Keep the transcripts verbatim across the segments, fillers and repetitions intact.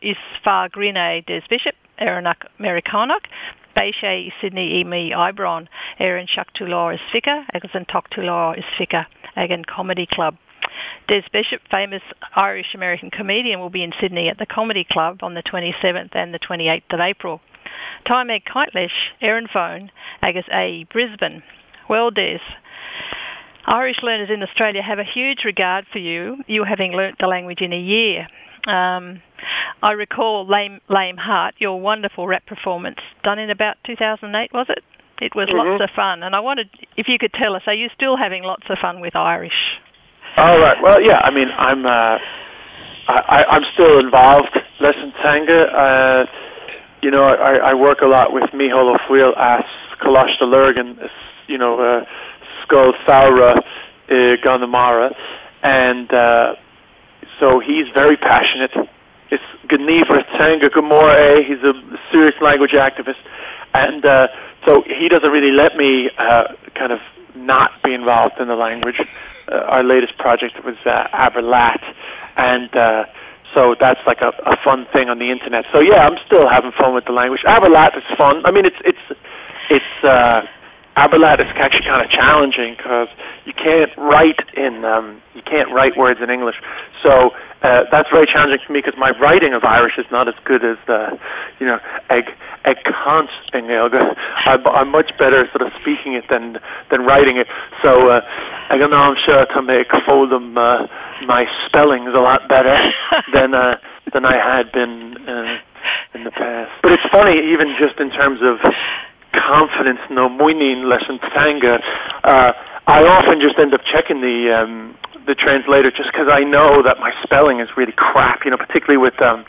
is far grine des bishop, Erenak Americanach, Beishe Sydney Emi Ibron, Erin Shaktular is Fika, agus an Toktular is Fika, again Comedy Club. Des Bishop, famous Irish-American comedian, will be in Sydney at the Comedy Club on the twenty-seventh and the twenty-eighth of April. Time Meg Kitelish, Erin Phone, agus A Brisbane. Well, Des, Irish learners in Australia have a huge regard for you, you having learnt the language in a year. Um, I recall Lame, Lame Heart, your wonderful rap performance, done in about two thousand eight, was it? It was mm-hmm. lots of fun, and I wondered if you could tell us, are you still having lots of fun with Irish? All right. Well, yeah. I mean, I'm uh, I, I'm still involved. Lesson Tanga. Uh, you know, I, I work a lot with Micheál Ó Fiail as Colosh de Lurgan, you know, uh, Skull Saura, uh, Ganamara, and uh, so he's very passionate. It's Geneva Tanga Gamora. He's a serious language activist, and uh, so he doesn't really let me uh, kind of not be involved in the language. Uh, our latest project was uh, Aberlat, and uh, so that's like a, a fun thing on the internet. So yeah, I'm still having fun with the language. Aberlat is fun. I mean, it's it's it's uh, Aberlat is actually kind of challenging because you can't write in um, you can't write words in English. So uh, that's very challenging for me because my writing of Irish is not as good as the, you know, ag ag cant in Gaeilge. I'm much better sort of speaking it than than writing it. So uh, I don't know. I'm sure to make Foldum uh, my spelling's a lot better than uh, than I had been uh, in the past. But it's funny, even just in terms of confidence, no muinin lesson tanga. Uh, I often just end up checking the um, the translator just because I know that my spelling is really crap. You know, particularly with um,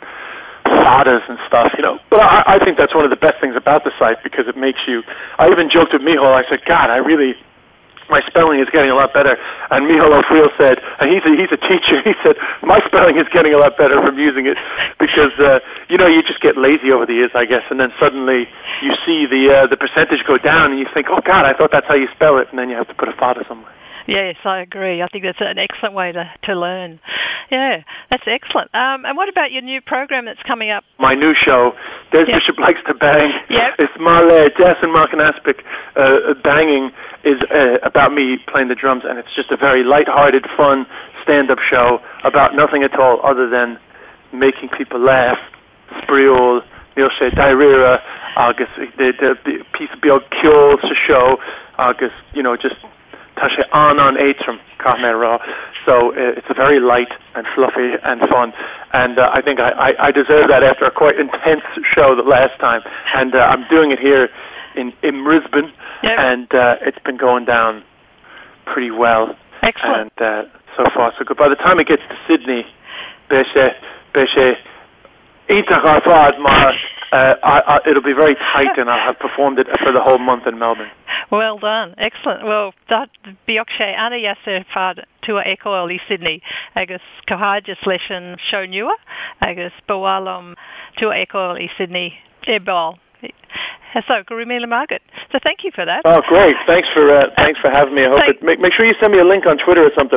fadas and stuff. You know, but I, I think that's one of the best things about the site because it makes you. I even joked with Micheál. I said, God, I really. My spelling is getting a lot better. And Micheál Ó Fiail said, and he's a, he's a teacher, he said, my spelling is getting a lot better from using it because, uh, you know, you just get lazy over the years, I guess, and then suddenly you see the uh, the percentage go down and you think, oh, God, I thought that's how you spell it, and then you have to put a fada somewhere. Yes, I agree. I think that's an excellent way to, to learn. Yeah, that's excellent. Um, and what about your new program that's coming up? My new show, Des yep. Bishop Likes to Bang. Yep. It's Marley, Jess and Mark and Aspic. Uh, banging is uh, about me playing the drums, and it's just a very light-hearted, fun stand-up show about nothing at all other than making people laugh. Spriol, Milshe Dairira, August, the, the, the piece of Bill Kyo show, August, you know, just Tasha on on Aitrim, Raw. So uh, it's a very light and fluffy and fun, and uh, I think I, I, I deserve that after a quite intense show the last time, and uh, I'm doing it here in, in Brisbane, yep. and uh, it's been going down pretty well. Excellent. And uh, so far so good. By the time it gets to Sydney, Beshe, Beshe, Uh, I, I, it'll be very tight, and I'll have performed it for the whole month in Melbourne. Well done, excellent. Well, that biokshe ana yasser fad tua ecoil I Sydney agus cohajas leishan show nua agus bawalum tua ecoil I Sydney ebal. So, Gurumila Margaret. So, thank you for that. Oh, great! Thanks for uh, thanks for having me. I hope Thank- it make make sure you send me a link on Twitter or something.